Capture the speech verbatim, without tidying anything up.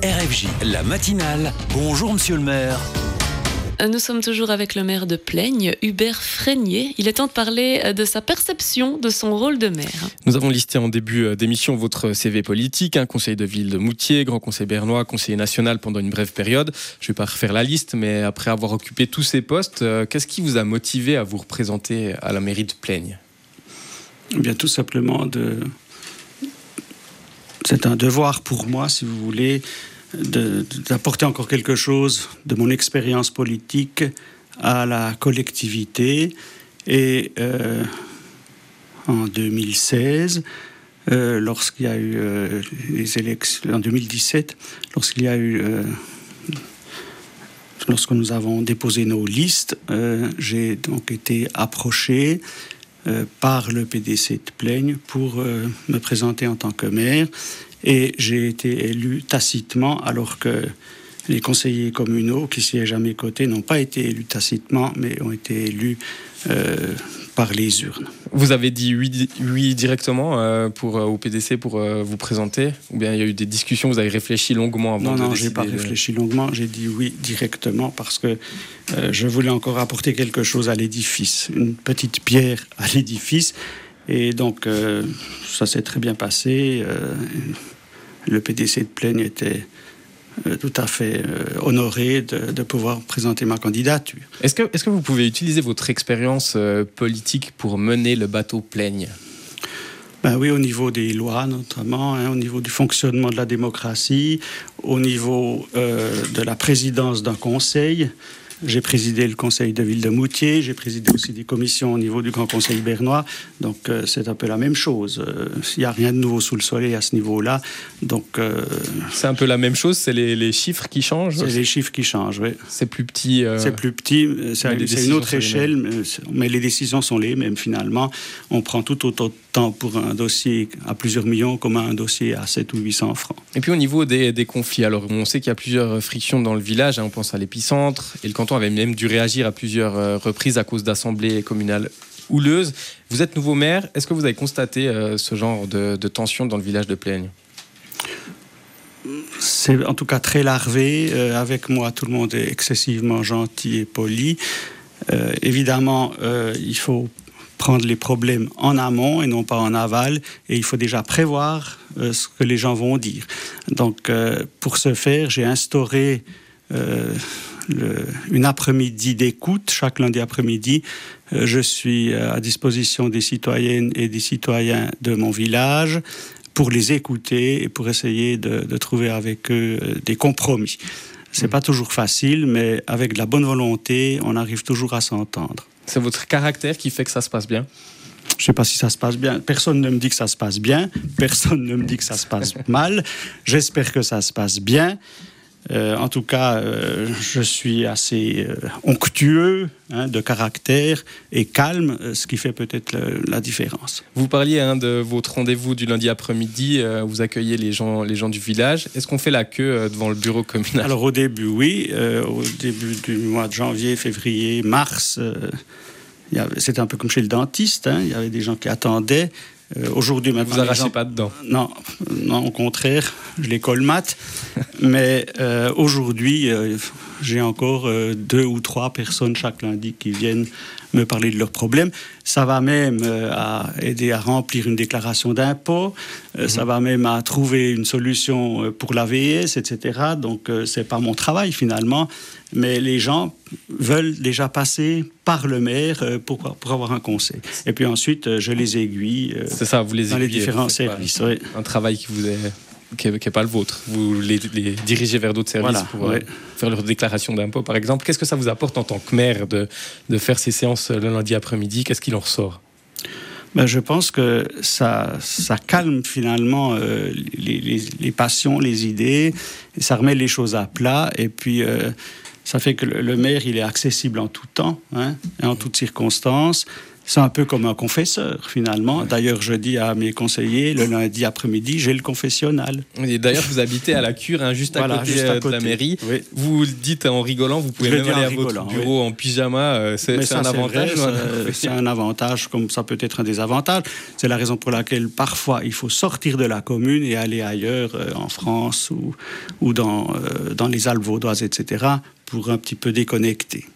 R F J, la matinale. Bonjour monsieur le maire. Nous sommes toujours avec le maire de Plaigne, Hubert Frénier. Il est temps de parler de sa perception de son rôle de maire. Nous avons listé en début d'émission votre C V politique, hein, conseiller de ville de Moutier, grand conseiller bernois, conseiller national pendant une brève période. Je ne vais pas refaire la liste, mais après avoir occupé tous ces postes, euh, qu'est-ce qui vous a motivé à vous représenter à la mairie de Plaigne ? Eh bien, tout simplement, de... c'est un devoir pour moi, si vous voulez, De, d'apporter encore quelque chose de mon expérience politique à la collectivité. Et euh, en deux mille seize, euh, lorsqu'il y a eu euh, les élections, en deux mille dix-sept, lorsqu'il y a eu, euh, lorsque nous avons déposé nos listes, euh, j'ai donc été approché euh, par le P D C de Plaigne pour euh, me présenter en tant que maire. Et j'ai été élu tacitement, alors que les conseillers communaux qui siègent à mes côtés n'ont pas été élus tacitement, mais ont été élus euh, par les urnes. Vous avez dit oui, oui directement euh, pour, euh, au P D C pour euh, vous présenter ? Ou bien il y a eu des discussions, vous avez réfléchi longuement avant non, de non, décider ? Non, non, je n'ai pas réfléchi longuement, j'ai dit oui directement parce que euh, je voulais encore apporter quelque chose à l'édifice, une petite pierre à l'édifice. Et donc, euh, ça s'est très bien passé. Euh, le P D C de Plaigne était euh, tout à fait euh, honoré de, de pouvoir présenter ma candidature. Est-ce que, est-ce que vous pouvez utiliser votre expérience euh, politique pour mener le bateau Plaigne ? Ben oui, au niveau des lois notamment, hein, au niveau du fonctionnement de la démocratie, au niveau euh, de la présidence d'un conseil. J'ai présidé le conseil de ville de Moutier, j'ai présidé aussi des commissions au niveau du grand conseil bernois, donc euh, c'est un peu la même chose. Il n'y a rien de nouveau sous le soleil à ce niveau-là. Donc, euh, c'est un peu la même chose, c'est les, les chiffres qui changent ? C'est les chiffres qui changent, oui. C'est plus petit euh... C'est plus petit, c'est, c'est une autre échelle, mais, mais les décisions sont les mêmes finalement. On prend tout autant de temps pour un dossier à plusieurs millions comme un dossier à sept ou huit cents francs. Et puis au niveau des, des conflits, alors on sait qu'il y a plusieurs frictions dans le village, hein, on pense à l'épicentre, et le canton avait même dû réagir à plusieurs reprises à cause d'assemblées communales houleuses. Vous êtes nouveau maire, est-ce que vous avez constaté euh, ce genre de, de tension dans le village de Plaigne ? C'est en tout cas très larvé. Euh, avec moi, tout le monde est excessivement gentil et poli. Euh, évidemment, euh, il faut prendre les problèmes en amont et non pas en aval, et il faut déjà prévoir euh, ce que les gens vont dire. Donc, euh, pour ce faire, j'ai instauré euh, le, une après-midi d'écoute. Chaque lundi après-midi, euh, je suis à disposition des citoyennes et des citoyens de mon village pour les écouter et pour essayer de, de trouver avec eux des compromis. C'est mmh. pas toujours facile, mais avec de la bonne volonté, on arrive toujours à s'entendre. C'est votre caractère qui fait que ça se passe bien ? Je ne sais pas si ça se passe bien. Personne ne me dit que ça se passe bien. Personne ne me dit que ça se passe mal. J'espère que ça se passe bien. Euh, en tout cas, euh, je suis assez euh, onctueux hein, de caractère et calme, ce qui fait peut-être le, la différence. Vous parliez hein, de votre rendez-vous du lundi après-midi, euh, vous accueillez les gens, les gens du village. Est-ce qu'on fait la queue euh, devant le bureau communal ? Alors au début, oui. Euh, au début du mois de janvier, février, mars, euh, il y avait, c'était un peu comme chez le dentiste. Hein, il y avait des gens qui attendaient. Euh, aujourd'hui, maintenant, vous arrachez gens... pas dedans ? Non, non, au contraire, je les colmate. Mais euh, aujourd'hui, euh, j'ai encore euh, deux ou trois personnes chaque lundi qui viennent me parler de leurs problèmes. Ça va même euh, à aider à remplir une déclaration d'impôt. Euh, mmh. Ça va même à trouver une solution pour l'A V S, et cetera. Donc, euh, c'est pas mon travail finalement. Mais les gens veulent déjà passer par le maire euh, pour, pour avoir un conseil. Et puis ensuite, euh, je les aiguille euh, c'est ça, vous les dans les différents services. Oui. Un travail qui vous est... qui n'est pas le vôtre. Vous les, les dirigez vers d'autres services voilà, pour ouais. euh, faire leur déclaration d'impôt, par exemple. Qu'est-ce que ça vous apporte en tant que maire de, de faire ces séances le lundi après-midi ? Qu'est-ce qu'il en ressort ? Ben, je pense que ça, ça calme finalement euh, les, les, les passions, les idées, et ça remet les choses à plat. Et puis, euh, ça fait que le, le maire, il est accessible en tout temps hein, et en toutes circonstances. c'est un peu comme un confesseur, finalement. D'ailleurs, je dis à mes conseillers, le lundi après-midi, j'ai le confessionnal. Et d'ailleurs, vous habitez à la Cure, hein, juste, à voilà, côté, juste à euh, côté de la mairie. Oui. Vous le dites en rigolant, vous pouvez Je le même dis en aller à rigolant, votre bureau oui. en pyjama. euh, C'est, Mais c'est ça, un c'est avantage. vrai, ou un ça, inconvénient c'est un avantage, comme ça peut être un désavantage. C'est la raison pour laquelle, parfois, il faut sortir de la commune et aller ailleurs, euh, en France ou, ou dans, euh, dans les Alpes vaudoises, et cetera, pour un petit peu déconnecter.